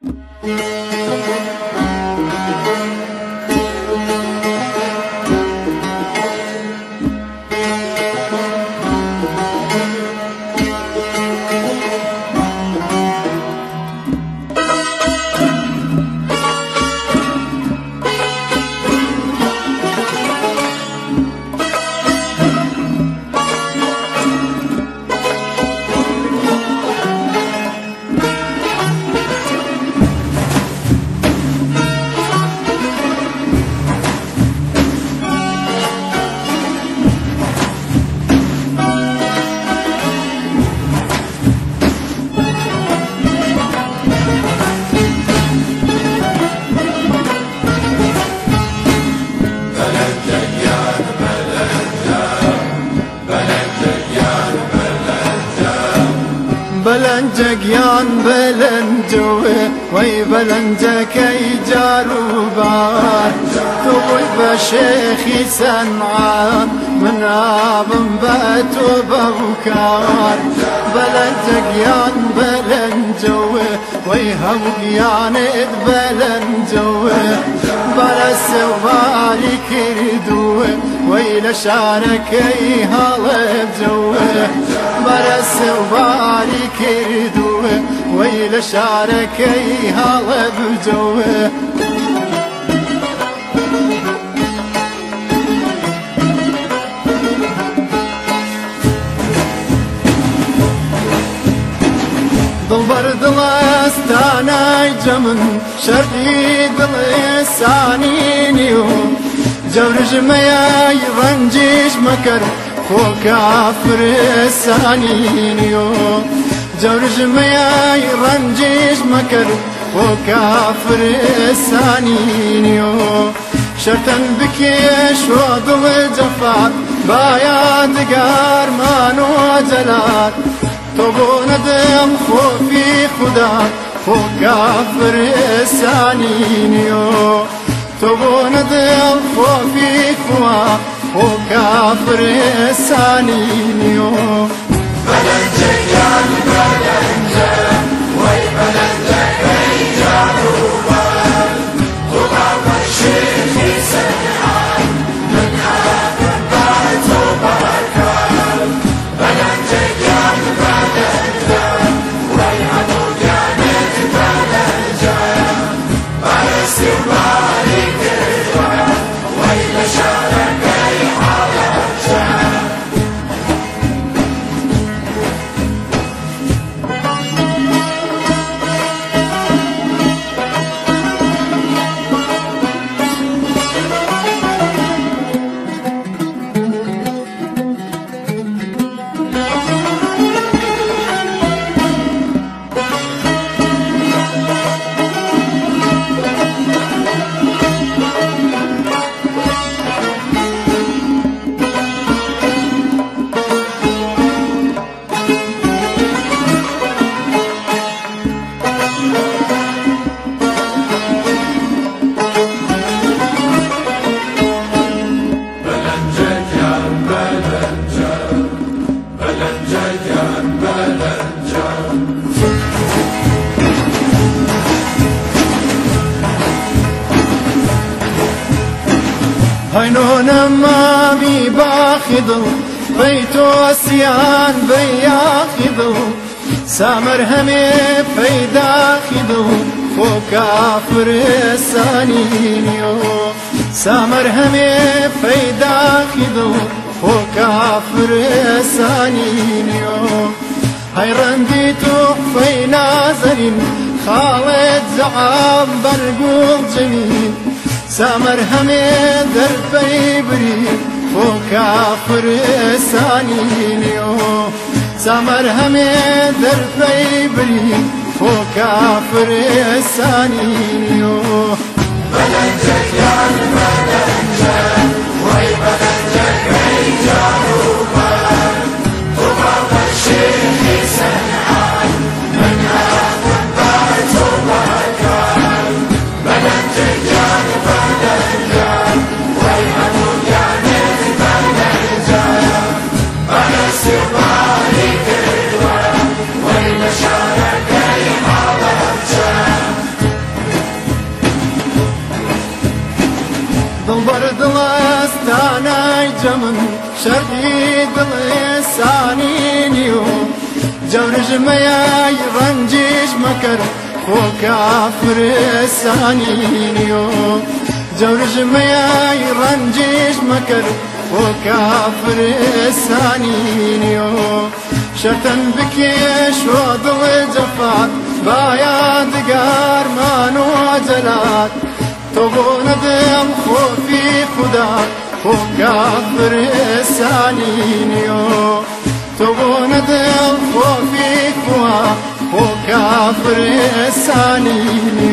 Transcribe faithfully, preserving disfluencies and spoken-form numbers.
بلنجك يان بلنجوه وي بلنجك اي جاروبان تقول بشيخي سنعان من اب بات وبوكان بلنجك يان بلنجوه وي هوق يان بلنجوه برس وبالي كردوه وي لشارك اي هالب جوه برس وبالي كردوه ويل شاركي هلا بجوه ضل دلستانا جمن شرقي دلسانينيو جورج ميا يرنجيش مكر خو كافر سانينيو جورج ميا يرنجيش مكر خو كافر سانينيو شرطن بكيش وضل جفات بايا دقار مانو جلات توبون دم خوفي خدا خو كافر سانينيو توبون دم خوفي خوا خو كافر سانينيو بلنجك يا بلنجك وي بلنجك اي جاروبان وبعض الشيخ سمعان من هذا البعث وبركان بلنجك يا بلنجك وي عدو كانت بلنجك بارس وبالي كردوه وي لشارك اي حالجك هينون مامي باخذو بيتو سيان بياخذو سامر همي فيدا خذو خو كافر سانينيو سامر همي فيدا خذو خو كافر سانينيو هاي رنديتو في نازلين خالد زعام برقول جميل سامر همي دربي بري خو كافر سانينيو سامر همي دربي بري خو كافر سانينيو بلنجك يا بلنجك وي بلنجك اي جاروبان وبعض الشيخ سمعان من هذا البعث وبركان بلنجك يا بلنجك وي عدو كانت بلنجك بارس وبالي كردوه وي لشارك اي حالجك شردی دڵ سانینیو جورج میای رنجش مکر خو کافر سانینیو جورج میای رنجش مکر خو کافر سانینیو شرطن بکش و دڵ جفات با یادگار مانو جلات تو بۆ نەدەم خۆفی خدا خۆ کافر سانینیۆ تو بۆ نەدەم خۆفی خوا خۆ کافر سانینیۆ